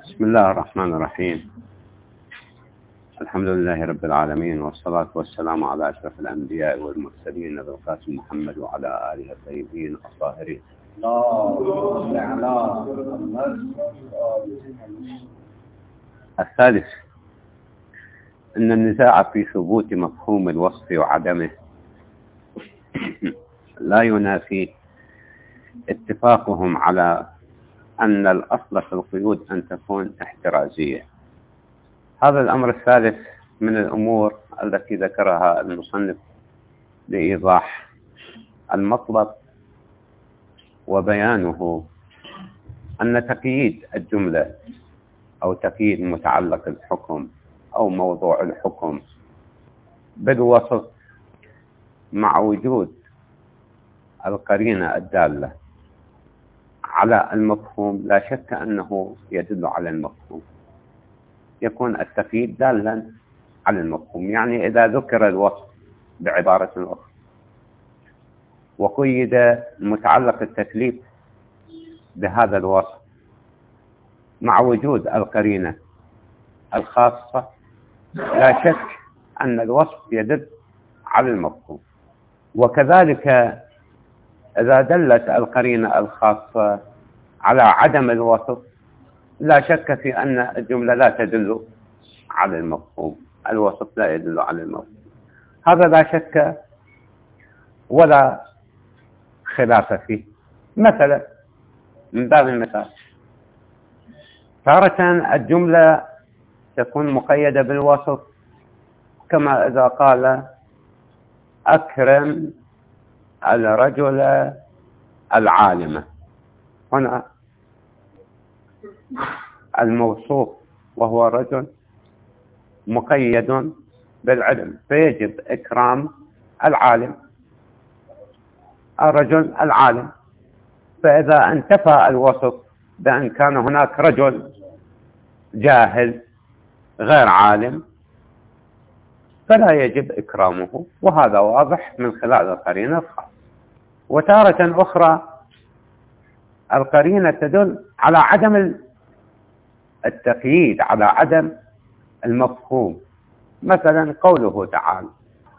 بسم الله الرحمن الرحيم. الحمد لله رب العالمين، والصلاة والسلام على أشرف الأنبياء والمرسلين أبي القاسم محمد وعلى آله الطيبين الطاهرين. الثالث أن النزاع في ثبوت مفهوم الوصف وعدمه لا ينافي اتفاقهم على أن الأصل في القيود أن تكون احترازية. هذا الأمر الثالث من الأمور التي ذكرها المصنف لإيضاح المطلب وبيانه أن تقييد الجملة أو تقييد متعلق الحكم أو موضوع الحكم بالوصف مع وجود القرينة الدالة على المفهوم لا شك أنه يدل على المفهوم، يكون التقييد دالا على المفهوم. يعني إذا ذكر الوصف بعبارة أخرى وقيد متعلق التكليف بهذا الوصف مع وجود القرينة الخاصة لا شك أن الوصف يدل على المفهوم. وكذلك إذا دلت القرينة الخاصة على عدم الوصف لا شك في أن الجملة لا تدل على المفهوم، الوصف لا يدل على المفهوم. هذا لا شك ولا خلاف فيه. مثلا من باب المثال تارة الجملة تكون مقيدة بالوصف، كما إذا قال أكرم الرجل العالم، هنا الموصوف وهو الرجل مقيد بالعلم، فيجب إكرام العالم، الرجل العالم. فإذا انتفى الوصف بأن كان هناك رجل جاهل غير عالم فلا يجب إكرامه، وهذا واضح من خلال القرينة الخاصة. وتارة أخرى القرينة تدل على عدم التقييد، على عدم المفهوم. مثلا قوله تعالى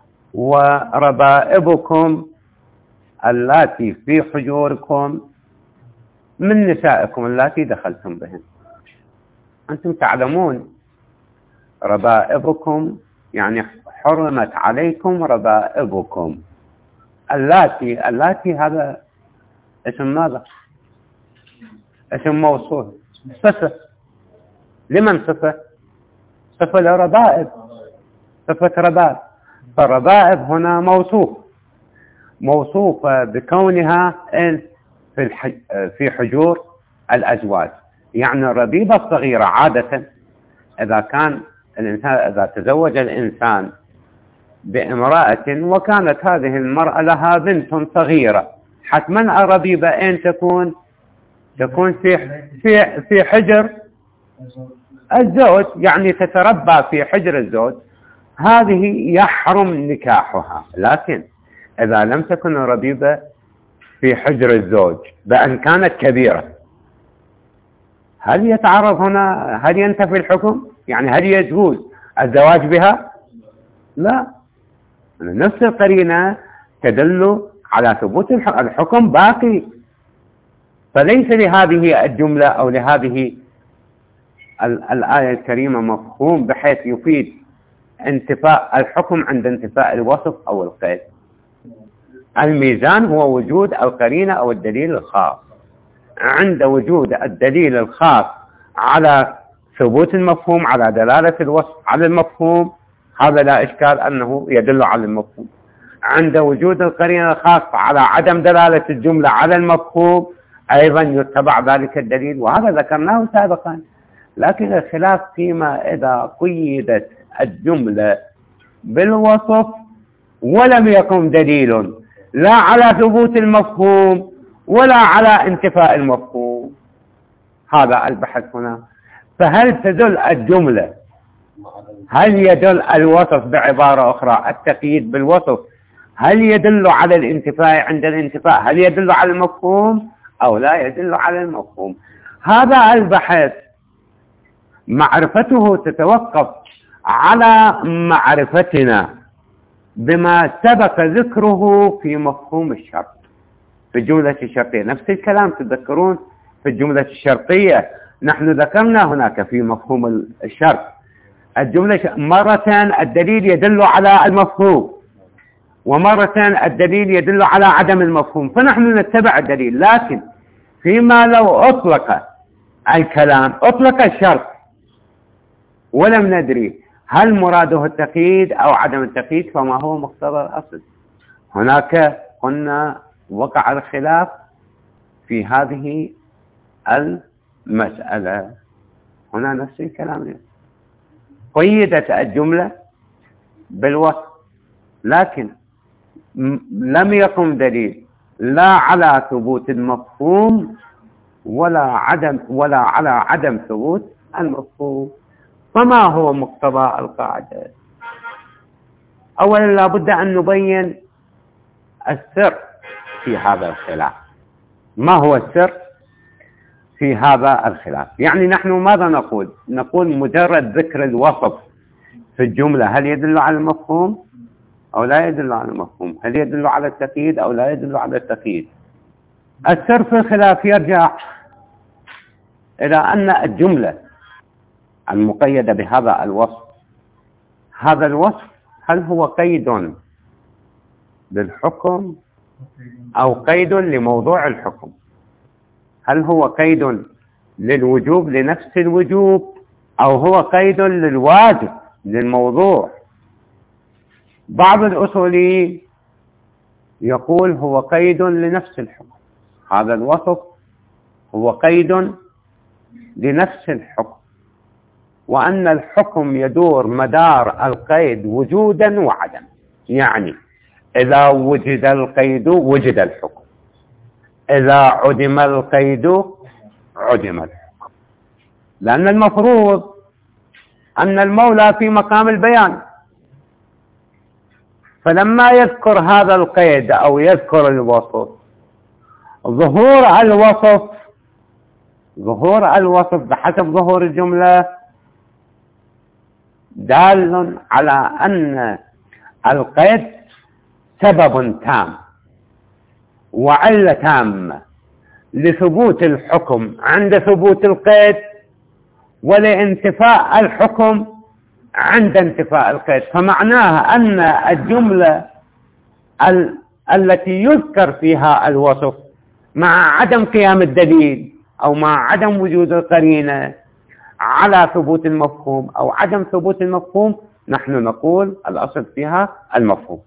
وربائبكم اللاتي في حجوركم من نسائكم اللاتي دخلتم بهن. أنتم تعلمون ربائبكم يعني حرمت عليكم ربائبكم. اللاتي هذا اسم ماذا؟ اسم موصول، صفة. لمن صفة؟ صفة لربائب، صفة ربائب. فالربائب هنا موصوفة بكونها في حجور الأزواج. يعني الربيبة الصغيرة عادة إذا كان الإنسان إذا تزوج الإنسان بامرأة وكانت هذه المرأة لها بنت صغيرة، حتما الربيبة أين تكون في حجر الزوج، يعني تتربى في حجر الزوج، هذه يحرم نكاحها. لكن إذا لم تكن الربيبة في حجر الزوج بأن كانت كبيرة، هل يتعرض هنا؟ هل ينتفي الحكم؟ يعني هل يجوز الزواج بها؟ لا، نفس القرينة تدل على ثبوت الحكم باقي. فليس لهذه الجملة أو لهذه الآية الكريمة مفهوم بحيث يفيد انتفاء الحكم عند انتفاء الوصف أو القيد. الميزان هو وجود القرينة أو الدليل الخاص. عند وجود الدليل الخاص على ثبوت المفهوم، على دلالة الوصف على المفهوم، هذا لا إشكال أنه يدل على المفهوم. عند وجود القرينة الخاصة على عدم دلالة الجملة على المفهوم أيضا يتبع ذلك الدليل، وهذا ذكرناه سابقا. لكن الخلاف فيما إذا قيدت الجملة بالوصف ولم يقم دليل لا على ثبوت المفهوم ولا على انتفاء المفهوم. هذا البحث هنا. فهل تدل الجملة، هل يدل الوصف بعبارة أخرى التقييد بالوصف، هل يدل على الانتفاء عند الانتفاء، هل يدل على المفهوم أو لا يدل على المفهوم؟ هذا البحث معرفته تتوقف على معرفتنا بما سبق ذكره في مفهوم الشرط في الجملة الشرطية. نفس الكلام تذكرون في الجملة الشرطية نحن ذكرنا هناك في مفهوم الشرط الجملة مرة الدليل يدل على المفهوم ومرة الدليل يدل على عدم المفهوم، فنحن نتبع الدليل. لكن فيما لو أطلق الكلام أطلق الشرط ولم ندري هل مراده التقييد أو عدم التقييد، فما هو مقتضى الأصل؟ هناك قلنا وقع الخلاف في هذه المسألة. هنا نفس الكلام، قيدت الجملة بالوصف لكن لم يقم دليل لا على ثبوت المفهوم ولا على عدم ثبوت المفهوم. فما هو مقتضى القاعدة؟ أولا لابد أن نبين السر في هذا الخلاف. ما هو السر في هذا الخلاف؟ يعني نحن ماذا نقول؟ نقول مجرد ذكر الوصف في الجملة هل يدل على المفهوم أو لا يدل على المفهوم؟ هل يدل على التقييد أو لا يدل على التقييد؟ السر في الخلاف يرجع إلى أن الجملة المقيدة بهذا الوصف، هذا الوصف هل هو قيد للحكم أو قيد لموضوع الحكم؟ هل هو قيد للوجوب لنفس الوجوب أو هو قيد للواجب للموضوع؟ بعض الأصوليين يقول هو قيد لنفس الحكم، هذا الوصف هو قيد لنفس الحكم، وأن الحكم يدور مدار القيد وجودا وعدم. يعني إذا وجد القيد وجد الحكم، إذا عدم القيد عدم الحكم، لأن المفروض أن المولى في مقام البيان، فلما يذكر هذا القيد أو يذكر الوصف ظهور الوصف بحسب ظهور الجملة دال على أن القيد سبب تام وعلة تامة لثبوت الحكم عند ثبوت القيد ولانتفاء الحكم عند انتفاء القيد. فمعناها أن الجملة التي يذكر فيها الوصف مع عدم قيام الدليل أو مع عدم وجود القرينة على ثبوت المفهوم أو عدم ثبوت المفهوم، نحن نقول الأصل فيها المفهوم.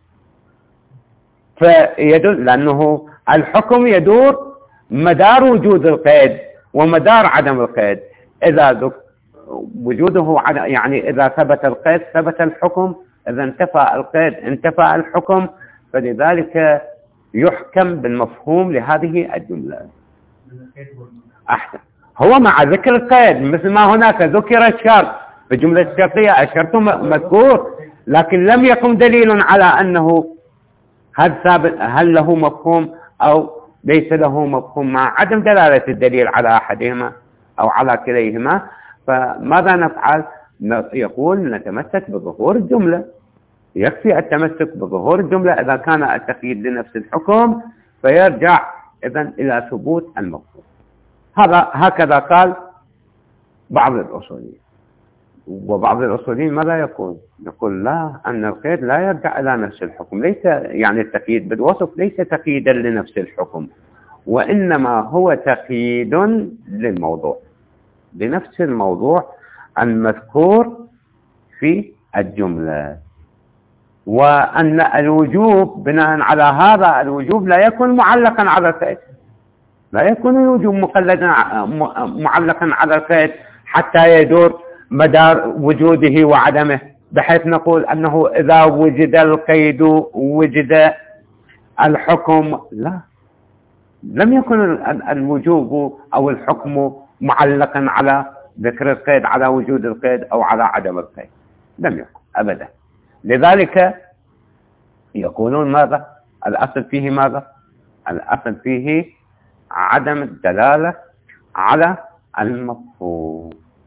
فيدل لأنه الحكم يدور مدار وجود القيد ومدار عدم القيد. إذا وجوده يعني إذا ثبت القيد ثبت الحكم، إذا انتفى القيد انتفى الحكم، فلذلك يحكم بالمفهوم لهذه الجملة. أحسن، هو مع ذكر القيد مثل ما هناك ذكر الشرط في الجملة الشرطية، الشرط مذكور لكن لم يقم دليل على أنه هل له مفهوم أو ليس له مفهوم، مع عدم دلالة الدليل على أحدهما أو على كليهما. فماذا نفعل؟ يقول نتمسك بظهور الجملة، يكفي التمسك بظهور الجملة. إذا كان التقييد لنفس الحكم فيرجع إذن إلى ثبوت المفهوم. هكذا قال بعض الأصوليين. وبعض الأصوليين ماذا يقول؟ يقول لا، أن القيد لا يرجع إلى نفس الحكم، ليس يعني التقييد بالوصف ليس تقييدا لنفس الحكم، وإنما هو تقييد للموضوع، لنفس الموضوع المذكور في الجملة. وأن الوجوب بناء على هذا الوجوب لا يكون معلقا على القيد، لا يكون الوجوب معلقا على القيد حتى يدور مدار وجوده وعدمه، بحيث نقول أنه إذا وجد القيد وجد الحكم. لا، لم يكن الوجوب أو الحكم معلقا على ذكر القيد، على وجود القيد أو على عدم القيد، لم يكن أبدا. لذلك يقولون ماذا؟ الأصل فيه ماذا؟ الأصل فيه عدم الدلالة على المفهوم.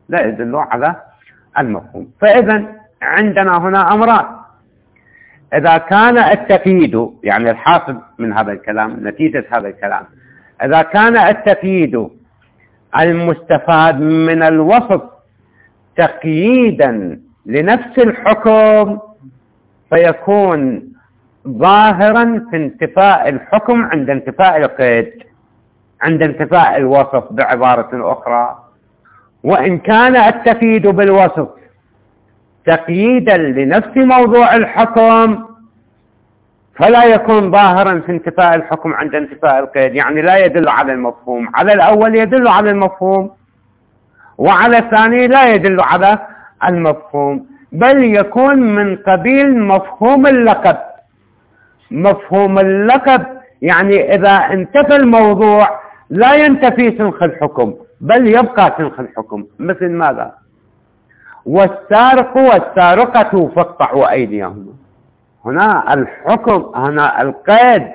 لا يدل على المفهوم. فإذا عندنا هنا أمران: إذا كان التقييد، يعني الحاصل من هذا الكلام، نتيجة هذا الكلام، إذا كان التقييد المستفاد من الوصف تقييدا لنفس الحكم فيكون ظاهرا في انتفاء الحكم عند انتفاء القيد، عند انتفاء الوصف بعبارة أخرى. وإن كان التقييد بالوصف تقييدا لنفس موضوع الحكم فلا يكون ظاهرا في انتفاء الحكم عند انتفاء القيد، يعني لا يدل على المفهوم. على الأول يدل على المفهوم، وعلى الثاني لا يدل على المفهوم، بل يكون من قبيل مفهوم اللقب. مفهوم اللقب يعني إذا انتفى الموضوع لا ينتفي سنخ الحكم بل يبقى سنخ الحكم. مثل ماذا؟ والسارق والسارقة فاقطعوا أيديهما. هنا الحكم، هنا القيد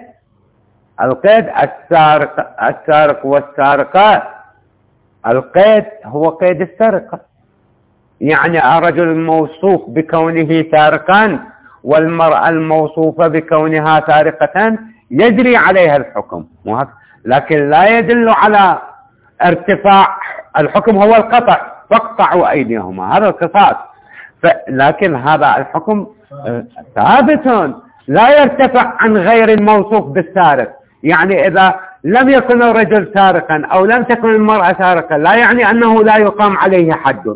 السارق والسارقة، القيد هو قيد السرقة، يعني الرجل الموصوف بكونه سارقا والمرأة الموصوفة بكونها سارقة يجري عليها الحكم، لكن لا يدل على ارتفاع الحكم. هو القطع، فاقطعوا أيديهما، هذا القصاص، لكن هذا الحكم ثابت لا يرتفع عن غير الموصوف بالسارق. يعني إذا لم يكن الرجل سارقا أو لم تكن المرأة سارقة لا يعني أنه لا يقام عليه حد.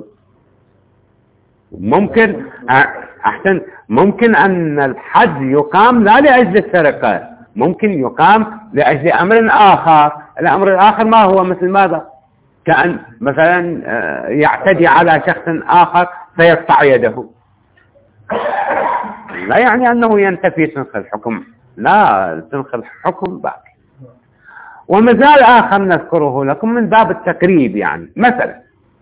ممكن أن الحد يقام لا لأجل السرقة، ممكن يقام لأجل أمر آخر. الأمر الآخر ما هو؟ مثل ماذا؟ كأن مثلا يعتدي على شخص آخر فيقطع يده، لا يعني أنه ينتفي سنخ الحكم، لا، سنخ الحكم باقي. ومثال آخر نذكره لكم من باب التقريب، يعني مثلا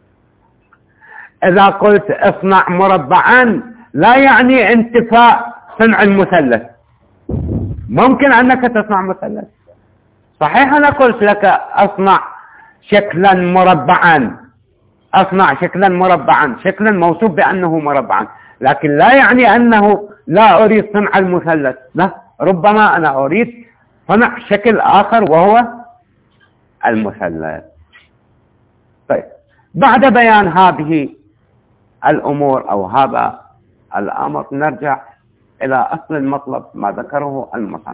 إذا قلت اصنع مربعا لا يعني انتفاء صنع المثلث. ممكن أنك تصنع مثلث، صحيح أنا قلت لك أصنع شكلا مربعا، أصنع شكلا مربعا، شكلا موصوف بأنه مربعا، لكن لا يعني أنه لا أريد صنع المثلث، لا، ربما أنا أريد صنع شكل آخر وهو المثلث. طيب، بعد بيان هذه الأمور أو هذا الأمر نرجع إلى أصل المطلب ما ذكره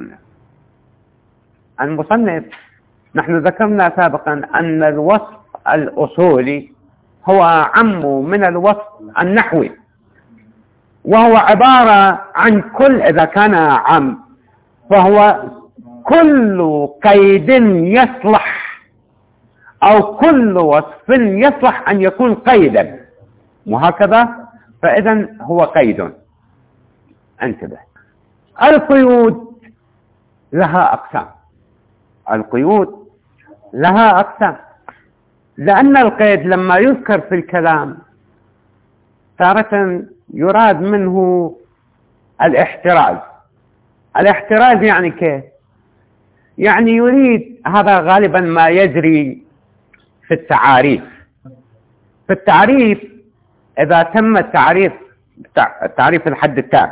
المصنف. نحن ذكرنا سابقا أن الوصف الأصولي هو أعم من الوصف النحوي، وهو عبارة عن كل، إذا كان عام فهو كل قيد يصلح أو كل وصف يصلح أن يكون قيدا، وهكذا. فإذا هو قيد. انتبه، القيود لها أقسام، القيود لها أقسام، لأن القيد لما يذكر في الكلام تارة يراد منه الاحتراز. الاحتراز يعني كيف؟ يعني يريد، هذا غالبا ما يجري في التعاريف. في التعريف إذا تم التعريف الحد التام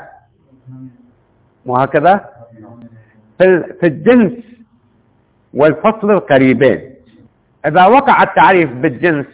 وهكذا، في الجنس والفصل القريبين، إذا وقع التعريف بالجنس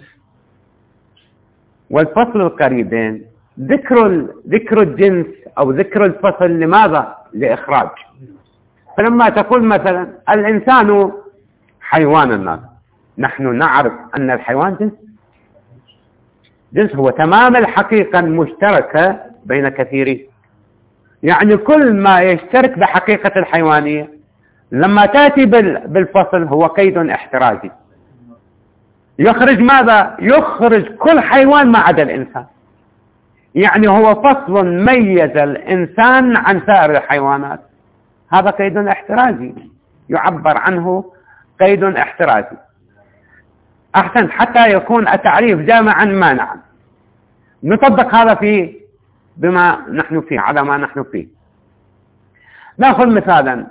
والفصل القريبين ذكر الجنس أو ذكر الفصل، لماذا؟ لإخراج. فلما تقول مثلا الإنسان حيوان الناس، نحن نعرف أن الحيوان جنس هو تمام الحقيقة المشتركة بين كثيرين، يعني كل ما يشترك بحقيقة الحيوانية لما تأتي بالفصل هو قيد احترازي. يخرج ماذا؟ يخرج كل حيوان ما عدا الإنسان، يعني هو فصل ميز الإنسان عن سائر الحيوانات. هذا قيد احترازي يعبر عنه قيد احترازي. أحسن، حتى يكون التعريف جامعا مانعا. نطبق هذا بما نحن فيه، على ما نحن فيه. نأخذ مثالا.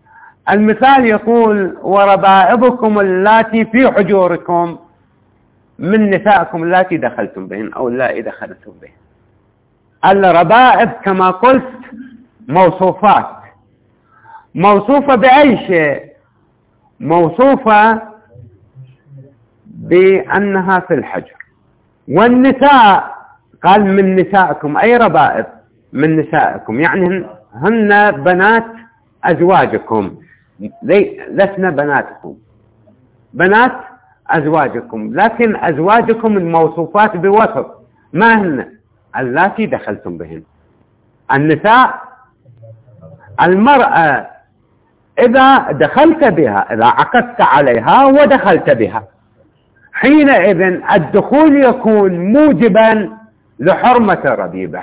المثال يقول: وربائبكم اللاتي في حجوركم. من نسائكم اللاتي دخلتم بهن أو اللائي دخلتم بهن. الربائب كما قلت موصوفات، موصوفة بأي شيء؟ موصوفة بأنها في الحجر. والنساء قال من نسائكم، أي ربائب؟ من نسائكم، يعني هن بنات أزواجكم، لسنا بناتكم، بنات أزواجكم، لكن أزواجكم الموصوفات بوصف، ما هن؟ اللاتي دخلتم بهن. النساء المرأة إذا دخلت بها، إذا عقدت عليها ودخلت بها، حينئذ الدخول يكون موجبا لحرمة الربيبة.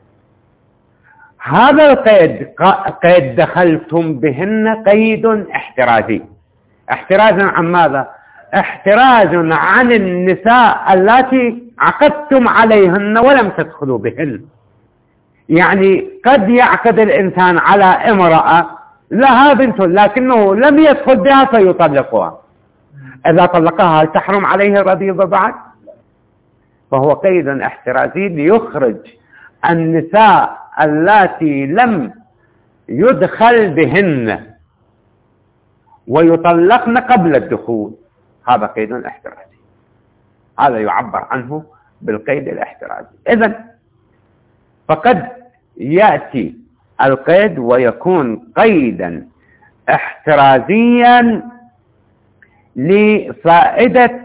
هذا القيد، قيد دخلتم بهن، قيد احترازي. احتراز عن ماذا؟ احتراز عن النساء اللاتي عقدتم عليهن ولم تدخلوا بهن. يعني قد يعقد الإنسان على امرأة لها بنت لكنه لم يدخل بها فيطلقها، إذا طلقها هل تحرم عليه الربيبة بعد؟ فهو قيد احترازي ليخرج النساء اللاتي لم يدخل بهن ويطلقن قبل الدخول، هذا قيد احترازي، هذا يعبر عنه بالقيد الاحترازي. إذن فقد يأتي القيد ويكون قيدا احترازيا لفائدة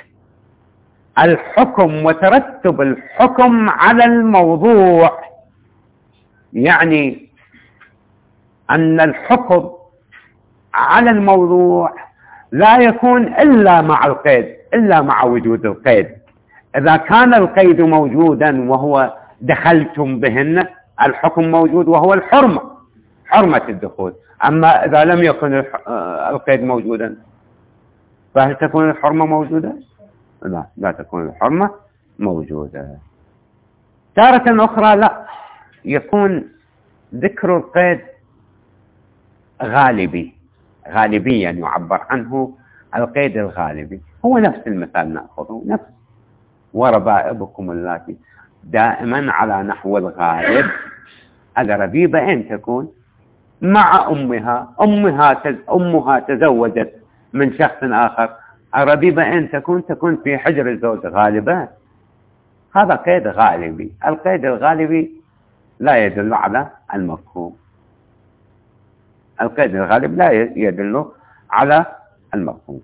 الحكم وترتب الحكم على الموضوع، يعني أن الحكم على الموضوع لا يكون إلا مع القيد، إلا مع وجود القيد. إذا كان القيد موجودا وهو دخلتم بهن، الحكم موجود وهو الحرمة، حرمة الدخول. أما إذا لم يكن القيد موجودا فهل تكون الحرمة موجودة؟ لا تكون الحرمة موجودة. تارة أخرى لا، يكون ذكر القيد غالبي، غالبيا يعبر عنه القيد الغالبي، هو نفس المثال نأخذه، نفس وربائبكم اللاتي، دائما على نحو الغالب. الربيبة أين تكون؟ مع أمها، أمها تزوجت من شخص آخر، الربيبة أين تكون؟ تكون في حجر الزوج غالبا. هذا قيد غالبي. القيد الغالبي لا يدل على المفهوم، القيد الغالب لا يدل على المفهوم.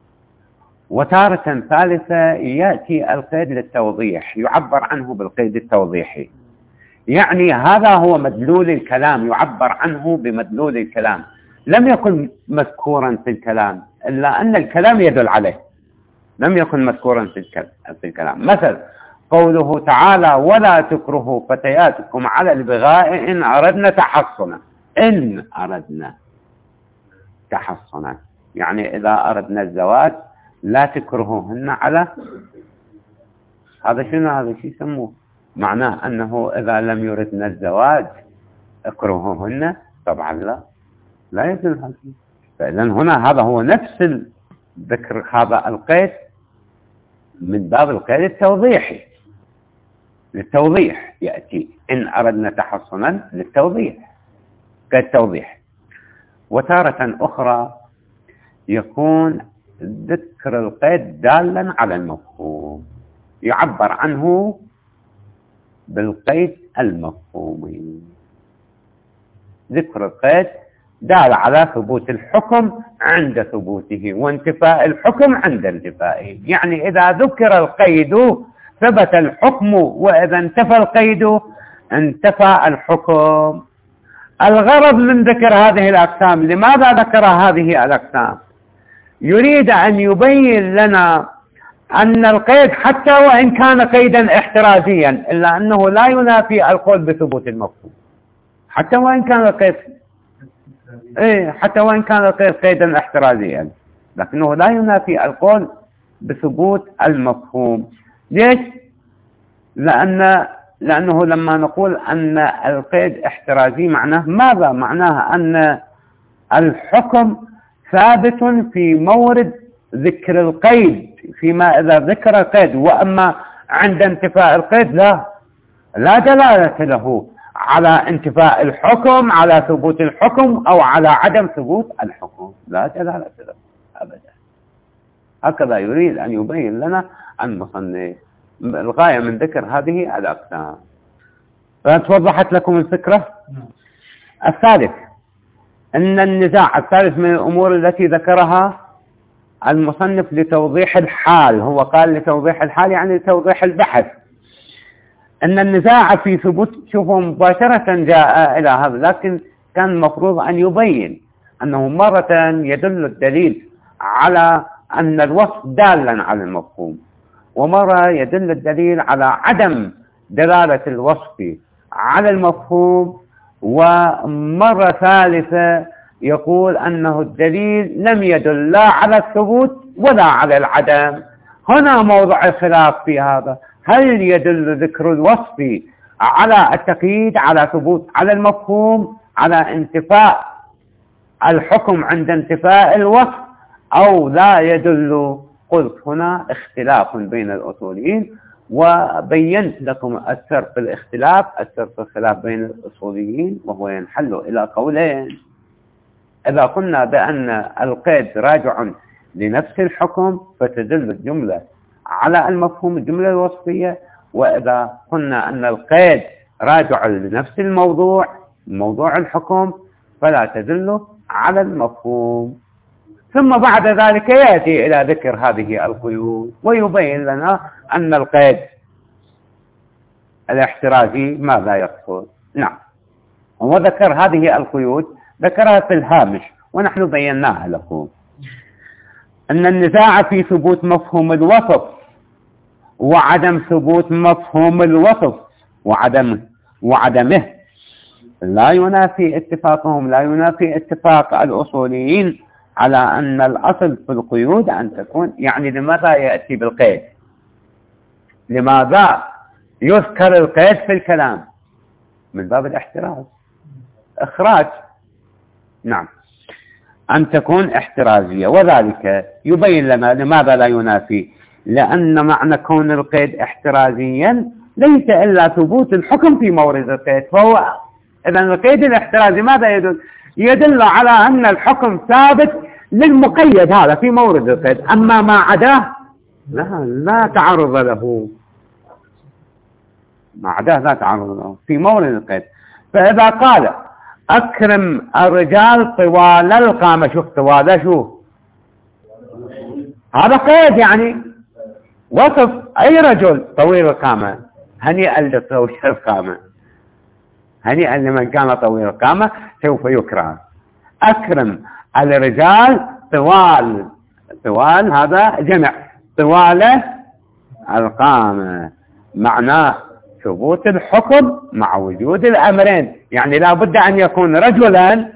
وتارة ثالثة يأتي القيد للتوضيح، يعبر عنه بالقيد التوضيحي، يعني هذا هو مدلول الكلام، يعبر عنه بمدلول الكلام، لم يكن مذكورا في الكلام إلا أن الكلام يدل عليه، لم يكن مذكورا في الكلام. مثل قوله تعالى ولا تكرهوا فتياتكم على البغاء إن أردنا تحصنا، إن أردنا تحصنا، يعني إذا أردنا الزواج لا تكرهوهن على هذا. شنو هذا؟ شيء يسموه، معناه أنه إذا لم يردن الزواج اكرهوهن، طبعا لا يدل هذا. فإذا هنا هذا هو نفس ذكر هذا القيد من باب القيد التوضيحي، للتوضيح يأتي إن أردنا تحصنا للتوضيح، قيد توضيح. وتارة أخرى يكون ذكر القيد دالا على المفهوم، يعبر عنه بالقيد المفهومي. ذكر القيد دال على ثبوت الحكم عند ثبوته وانتفاء الحكم عند انتفائه، يعني إذا ذكر القيد ثبت الحكم، وإذا انتفى القيد انتفى الحكم. الغرض من ذكر هذه الأقسام، لماذا ذكر هذه الأقسام؟ يريد أن يبين لنا أن القيد حتى وإن كان قيدا احترازيا إلا أنه لا ينافي القول بثبوت المفهوم، حتى وإن كان القيد حتى وإن كان القيد قيدا احترازيا، لكنه لا ينافي القول بثبوت المفهوم. ليش؟ لأنه لما نقول أن القيد احترازي معناه ماذا؟ معناه أن الحكم ثابت في مورد ذكر القيد، فيما إذا ذكر قيد، وأما عند انتفاء القيد لا دلالة له على انتفاء الحكم، على ثبوت الحكم أو على عدم ثبوت الحكم، لا دلالة له أبدا. هكذا يريد أن يبين لنا المصنف. الغاية من ذكر هذه الأقسام. فتوضحت لكم الفكرة. الثالث أن النزاع الثالث من الأمور التي ذكرها المصنف لتوضيح الحال، هو قال لتوضيح الحال يعني لتوضيح البحث، أن النزاع في ثبوت، شوفوا مباشرة جاء إلى هذا، لكن كان المفروض أن يبين أنه مرة يدل الدليل على أن الوصف دالا على المفهوم، ومرة يدل الدليل على عدم دلالة الوصف على المفهوم، ومرة ثالثة يقول أنه الدليل لم يدل لا على الثبوت ولا على العدم. هنا موضع الخلاف في هذا، هل يدل ذكر الوصف على التقييد، على ثبوت على المفهوم، على انتفاء الحكم عند انتفاء الوصف، أو لا يدل؟ قلت هنا اختلاف بين الأصوليين، وبينت لكم السر في الاختلاف، السر في الخلاف بين الأصوليين، وهو ينحل إلى قولين. إذا قلنا بأن القيد راجع لنفس الحكم فتدل الجملة على المفهوم، الجملة الوصفية، وإذا قلنا أن القيد راجع لنفس الموضوع، موضوع الحكم، فلا تدل على المفهوم. ثم بعد ذلك يأتي إلى ذكر هذه القيود ويبين لنا أن القيد الاحترازي ماذا يقصد. نعم، وذكر هذه القيود، ذكرها في الهامش ونحن بيناها لكم. أن النزاع في ثبوت مفهوم الوصف وعدم ثبوت مفهوم الوصف وعدمه لا ينافي اتفاقهم، لا ينافي اتفاق الأصوليين على أن الأصل في القيود أن تكون، يعني لماذا يأتي بالقيد؟ لماذا يذكر القيد في الكلام؟ من باب الاحتراز، إخراج. نعم، أن تكون احترازية، وذلك يبين لنا لماذا لا ينافي، لأن معنى كون القيد احترازيا ليس إلا ثبوت الحكم في مورد القيد. فهو إذا القيد الاحترازي ماذا يدل؟ يدل على أن الحكم ثابت للمقيد هذا في مورد القيد، أما ما عداه لا تعرض له، ما عداه لا تعرض له في مورد القيد. فإذا قال أكرم الرجال طوال القامة، شوف طوال، شوف هذا قيد، يعني وصف أي رجل طويل القامة، هنيئا لطويل القامة، هنيئا لمن كان طويل القامة سوف يكرم. أكرم الرجال طوال هذا جمع، طوال القامة، معناه ثبوت الحكم مع وجود الأمرين، يعني لا بد أن يكون رجلا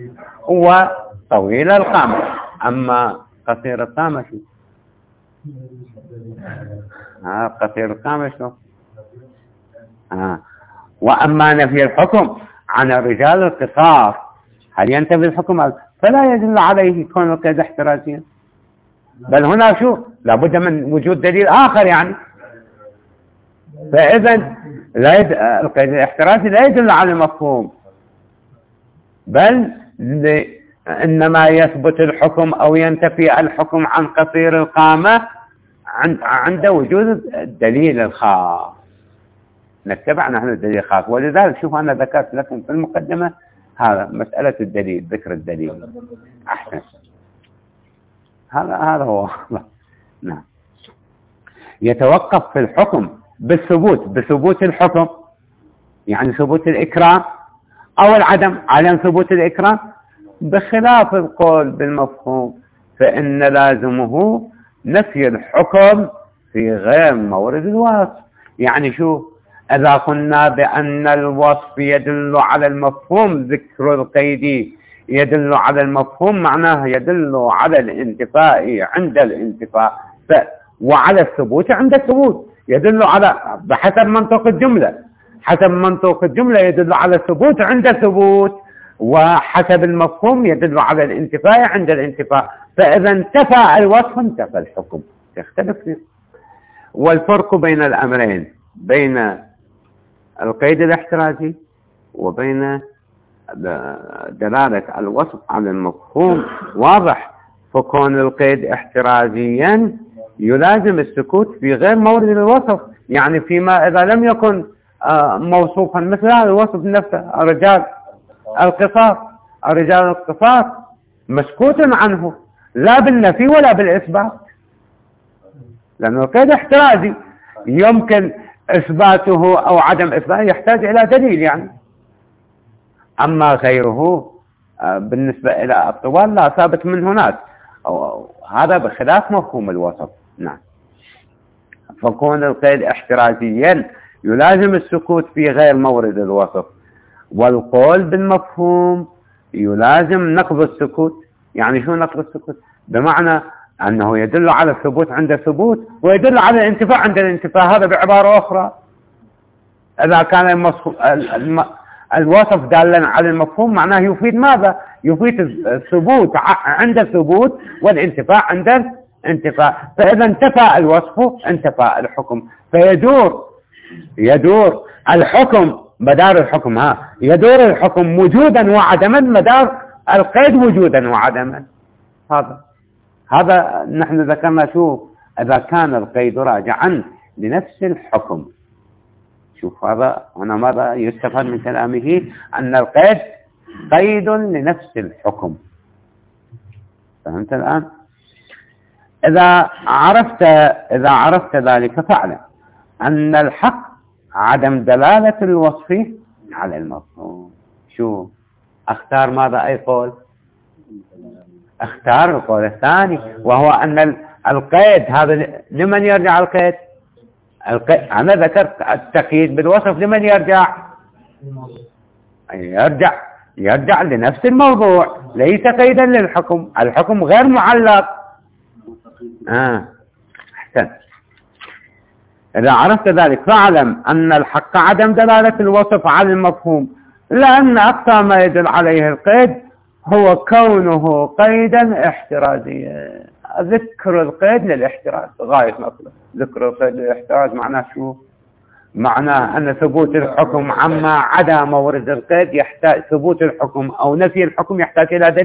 وطويل القامة. أما قصير القامة شو؟ قصير القامة شو؟ وأما نفي الحكم عن الرجال القصار، هل ينتفي الحكم؟ فلا يدل عليه كون القيد احترازيا، بل هنا شو؟ لابد من وجود دليل آخر يعني. فإذا القيد الاحترازي لا يدل على المفهوم، بل إنما يثبت الحكم أو ينتفي الحكم عن قصير القامة عند وجود الدليل الخاص. نتبع نحن الدليل الخاص، ولذلك شوف أنا ذكرت لكم في المقدمة هذا مسألة الدليل، ذكر الدليل. أحسن، هذا هو. نعم، يتوقف في الحكم بثبوت الحكم، يعني ثبوت الإكرام، أو العدم، عدم ثبوت الإكرام، بخلاف القول بالمفهوم فإن لازمه نفي الحكم في غير مورد الوصف. يعني شو؟ إذا قلنا بأن الوصف يدل على المفهوم، ذكر القيد يدل على المفهوم، معناه يدل على الانتفاء عند الانتفاء، وعلى الثبوت عند الثبوت، يدل على بحسب منطق الجملة، حسب منطق الجملة يدل على الثبوت عند الثبوت، وحسب المفهوم يدل على الانتفاء عند الانتفاء. فإذا انتفى الوصف انتفى الحكم، تختلف. والفرق بين الأمرين، بين القيد الاحترازي وبين دلالة الوصف على المفهوم واضح. فكون القيد احترازيا يلازم السكوت في غير مورد الوصف، يعني فيما إذا لم يكن موصوفا، مثل هذا الوصف نفسه، الرجال القصار مسكوت عنه، لا بالنفي ولا بالإثبات، لأن القيد احترازي يمكن إثباته أو عدم إثباته يحتاج إلى دليل يعني. أما غيره بالنسبة إلى الطوال لا ثابت من هناك، هذا بخلاف مفهوم الوصف. نعم. فكون القيد احترازيا يلازم السكوت في غير مورد الوصف، والقول بالمفهوم يلازم نقض السكوت. يعني شو نقض السكوت؟ بمعنى أنه يدل على الثبوت عند الثبوت ويدل على الانتفاع عند الانتفاع. هذا بعبارة أخرى، إذا كان الوصف دالا على المفهوم معناه يفيد ماذا؟ يفيد الثبوت عند الثبوت والانتفاع عند الانتفاع. فإذا انتفى الوصف انتفى الحكم، يدور الحكم مدار الحكم، يدور الحكم وجودا وعدما مدار القيد وجودا وعدما. هذا نحن ذكرنا. شوف، إذا كان القيد راجعا لنفس الحكم، شوف هذا هنا ماذا يستفاد من كلامه؟ أن القيد قيد لنفس الحكم. فهمت الآن؟ إذا عرفت ذلك فاعلم أن الحق عدم دلالة الوصف على المفهوم. شو اختار؟ ماذا؟ أي قول؟ اختار القول الثاني، وهو أن القيد هذا لمن يرجع القيد؟ أنا ذكرت التقييد بالوصف لمن يرجع؟ يرجع لنفس الموضوع، ليس قيدا للحكم. الحكم غير معلق. أحسن. إذا عرفت ذلك فاعلم أن الحق عدم دلالة الوصف على المفهوم، لأن أقصى ما يدل عليه القيد هو كونه قيدا احترازيا. ذكر القيد للاحتراز غاية مطلب. ذكر القيد للاحتراز معناه شو؟ معناه أن ثبوت الحكم عما عدا مورد القيد يحتاج، ثبوت الحكم أو نفي الحكم يحتاج إلى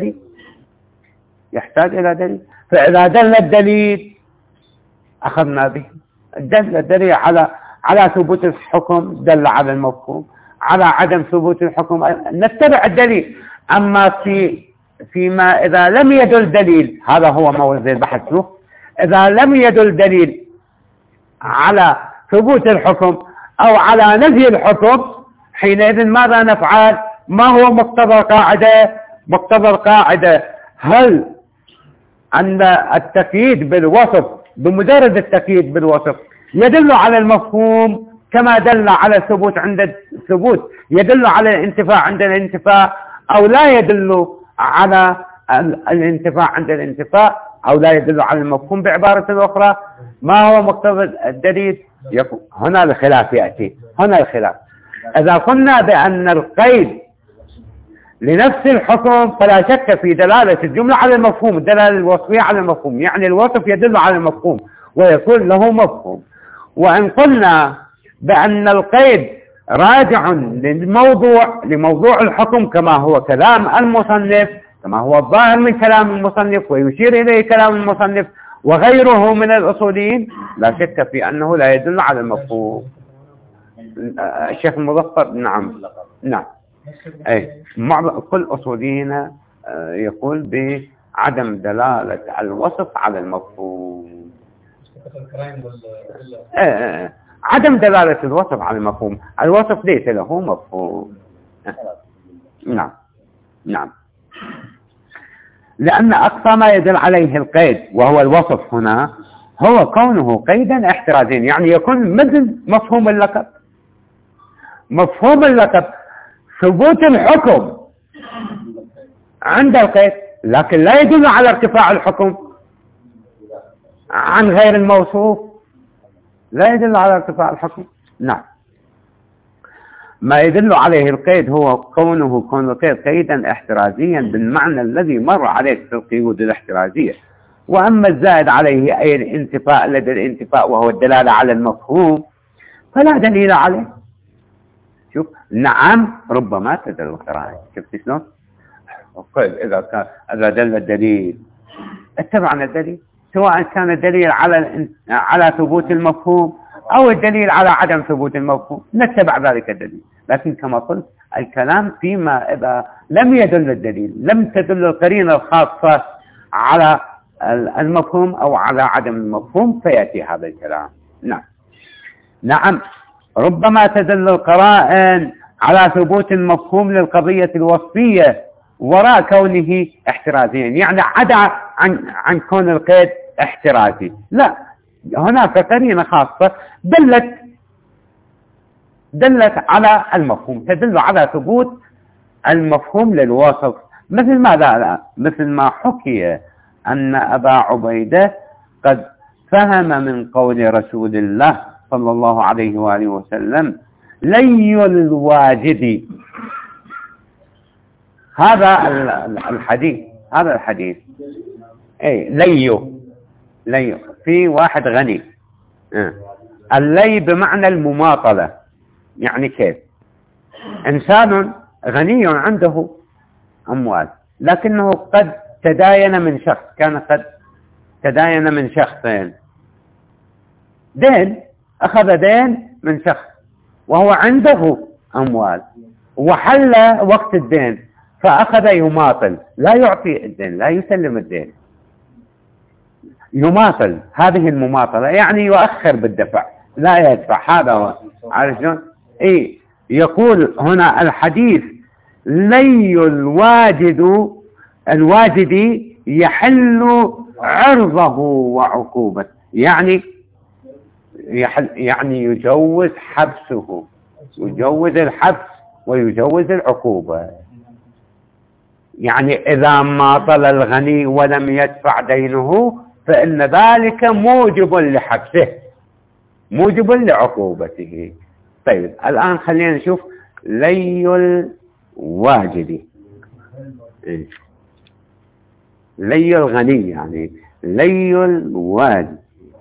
دليل. فإذا دل الدليل أخذنا به. دل الدليل على ثبوت الحكم دل على المفهوم، على عدم ثبوت الحكم نتبع الدليل. أما فيما إذا لم يدل دليل، هذا هو مورد البحث. إذا لم يدل دليل على ثبوت الحكم أو على نفي الحكم، حينئذ ماذا نفعل؟ ما هو مقتضى القاعدة؟ هل أن التقييد بالوصف بمجرد التقييد بالوصف يدل على المفهوم كما دل على الثبوت عند الثبوت، يدل على الانتفاع عند الانتفاع، أو لا يدل على الانتفاع عند الانتفاع، أو لا يدل على المفهوم؟ بعبارة أخرى، ما هو مقتضى الدليل؟ هنا الخلاف يأتي. هنا الخلاف. إذا قلنا بأن القيد لنفس الحكم فلا شك في دلالة الجملة على المفهوم، الدلالة الوصفية على المفهوم، يعني الوصف يدل على المفهوم ويكون له مفهوم. وإن قلنا بأن القيد راجع لموضوع الحكم كما هو كلام المصنف، كما هو الظاهر من كلام المصنف ويشير إليه كلام المصنف وغيره من الأصوليين، لا شك في أنه لا يدل على المفهوم. الشيخ المظفر. نعم. كل أصولينا يقول بعدم دلالة الوصف على المفهوم. عدم دلالة الوصف على المفهوم، الوصف ليس له مفهوم. نعم. لأن أقصى ما يدل عليه القيد وهو الوصف هنا هو كونه قيدا احترازيا، يعني يكون مثل مفهوم اللقب. مفهوم اللقب ثبوت الحكم عند القيد، لكن لا يدل على ارتفاع الحكم عن غير الموصوف، لا يدل على ارتفاع الحكم. نعم. ما يدل عليه القيد هو كون القيد قيدا احترازيا بالمعنى الذي مر عليك في القيود الاحترازية، وأما الزائد عليه أي الانتفاء لدى الانتفاء وهو الدلالة على المفهوم فلا دليل عليه. شوف نعم ربما تدل القرائن. شفت شلون؟ طيب إذا دل الدليل اتبعنا الدليل، سواء كان الدليل على ثبوت المفهوم أو الدليل على عدم ثبوت المفهوم نتبع ذلك الدليل. لكن كما قلت الكلام فيما إذا لم يدل الدليل، لم تدل القرينة الخاصة على المفهوم أو على عدم المفهوم فيأتي هذا الكلام. نعم ربما تدل القرائن على ثبوت المفهوم للقضية الوصفية وراء كونه احترازيا، يعني عدا عن كون القيد احترازي. لا، هناك قرينة خاصة دلت على المفهوم، تدل على ثبوت المفهوم للوصف. مثل ما حكي أن أبا عبيدة قد فهم من قول رسول الله صلى الله عليه وآله وسلم لي الواجد. هذا الحديث اي لي في واحد غني. اللي بمعنى المماطلة، يعني كيف إنسان غني عنده أموال لكنه قد تداين من شخص، كان قد تداين من شخصين دين، أخذ دين من شخص وهو عنده أموال وحل وقت الدين فأخذ يماطل، لا يعطي الدين، لا يسلم الدين، يماطل. هذه المماطلة يعني يؤخر بالدفع، لا يدفع. هذا هو. عارف شلون؟ يقول هنا الحديث لي الواجد يحل عرضه وعقوبته، يعني يجوز حبسه، يجوز الحبس ويجوز العقوبة. يعني إذا ماطل الغني ولم يدفع دينه فإن ذلك موجب لحبسه، موجب لعقوبته. طيب الآن خلينا نشوف لي الواجد. لي الغني يعني لي الواجد،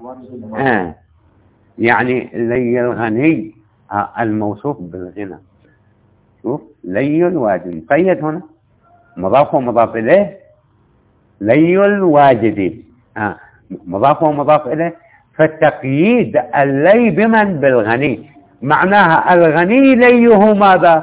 يعني لي الغني الموصوف بالغنى. شوف لي الواجد قيد هنا مضاف ومضاف إليه، لي الواجد مضاف ومضاف إليه. فالتقييد اللي بمن؟ بالغني، معناها الغني ليه ماذا؟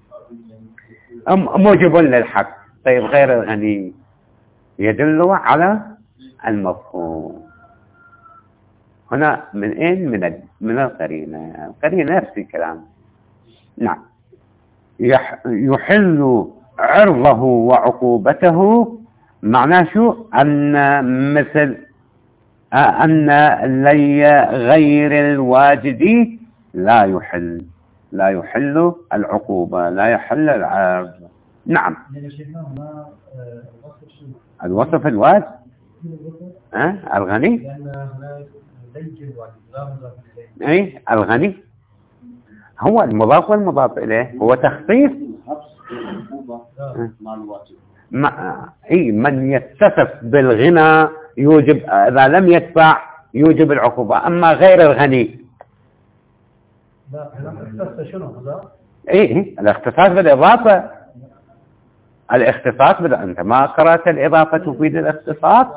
موجب للحق. طيب غير الغني يدل على المفهوم. هنا من أين؟ من القرينة. القرينة نفس الكلام. نعم يحل عرضه وعقوبته، معناه شو؟ أن مثل أن لي غير الواجد لا يحل العقوبة، لا يحل العرض. نعم الوصف الواجد الغني، اي الغني هو المضاف والمضاف إليه، هو تخصيص من يتصف بالغنى يوجب، إذا لم يدفع يوجب العقوبة. أما غير الغني الاختصاص بالإضافة. أنت ما قرأت الإضافة تفيد الاختصاص.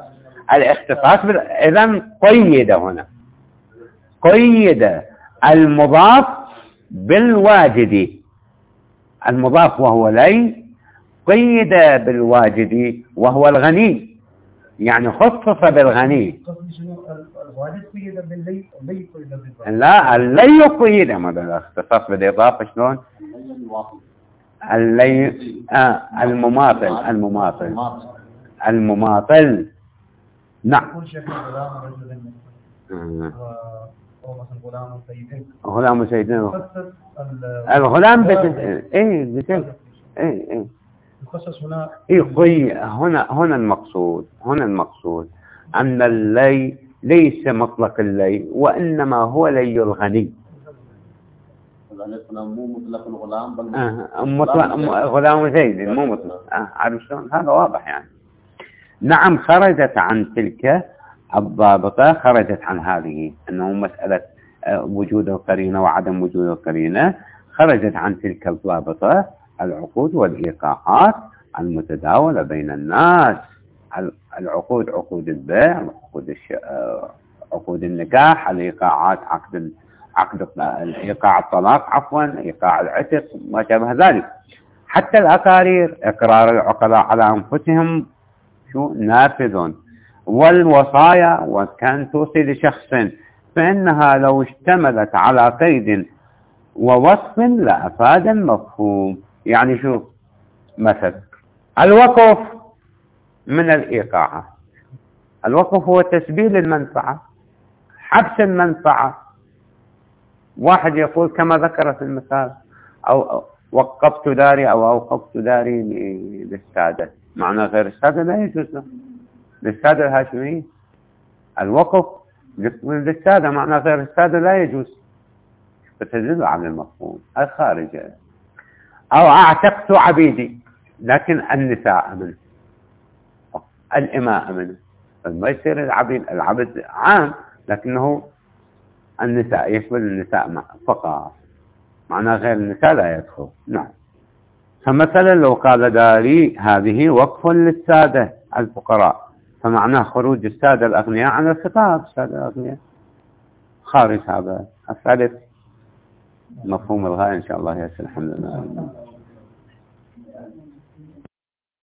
إذن قيد هنا، قيد المضاف بالواجد، المضاف وهو لي قيد بالواجد وهو الغني، يعني خصص بالغني. الواجد قيد باللي، اللي قيد بالواجد. لا اللي قيد، ما الاختصاص بالإضافة شلون؟ اللي المماطل. نعم غلام سيدنا الغلام يخصص هنا. هنا المقصود أن اللي ليس مطلق اللي، وإنما هو لي الغني. مو مطلق الغلام بل مطلق غلام زيد، مو مطلق. عارف شلون؟ هذا واضح يعني. نعم خرجت عن تلك الضابطة، خرجت عن هذه أنه مسألة وجود القرينة وعدم وجود القرينة، خرجت عن تلك الضابطة العقود والإيقاعات المتداولة بين الناس. العقود عقود البيع، عقود النكاح، الإيقاعات عقد إيقاع الطلاق، عفوا إيقاع العتق، ما شابه ذلك. حتى الأقارير، إقرار العقلاء على أنفسهم نافذ، والوصايا وكان توصي لشخص فإنها لو اشتملت على قيد ووصف لأفاد المفهوم. يعني شو مثل الوقف من الإيقاع، الوقف هو تسبيل المنفعة، حبس المنفعة. واحد يقول كما ذكر في المثال أو وقفت داري أو أوقفت داري للسادة، معنى غير السادة لا يجوز له، للسادة الهاشميين. الوقف للسادة معنى غير السادة لا يجوز، فتدل على المفهوم الخارجي. أو أعتقت عبيدي، لكن النساء منه، الإماء منه، ما يصير العبد عام، لكنه النساء يشمل النساء فقط، معنى غير النساء لا يدخل. نعم. فمثلا لو قال داري هذه وقف للسادة الفقراء، فمعناه خروج السادة الأغنياء عن الخطاب، السادة الأغنياء خارج هذا. الثالث مفهوم الغاية إن شاء الله يسر. الحمد لله.